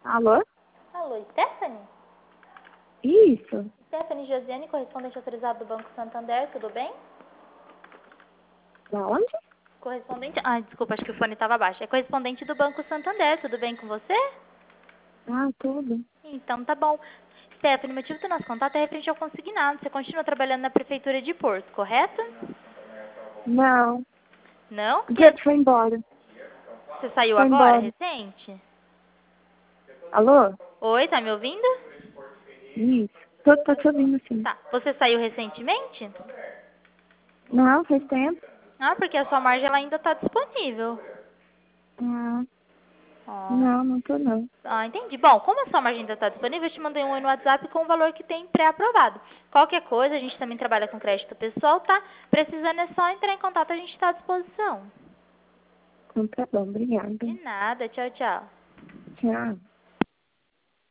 Alô? Alô, Stephanie? Isso. Stephanie Josiane, correspondente autorizado do Banco Santander, tudo bem? Da onde? Correspondente... Ai, desculpa, acho que o fone estava baixo. É correspondente do Banco Santander, tudo bem com você? Ah, tudo. Então tá bom. Stephanie, o motivo do nosso contato é referente ao consignado. Você continua trabalhando na Prefeitura de Porto, correto? Não. Não? Já Porque foi embora. você saiu Foi agora, embora. recente? Alô? Oi, tá me ouvindo? Isso. Tô te ouvindo, sim. Tá. Você saiu recentemente? Não, faz tempo. Ah, porque a sua margem ela ainda está disponível. Ah, Ó. não tô não. Ah, entendi. Bom, como a sua margem ainda está disponível, eu te mandei um oi no WhatsApp com o valor que tem pré-aprovado. Qualquer coisa, a gente também trabalha com crédito pessoal, tá? Precisando é só entrar em contato, a gente está à disposição. Então tá bom, obrigada. De nada. Tchau, tchau. Tchau.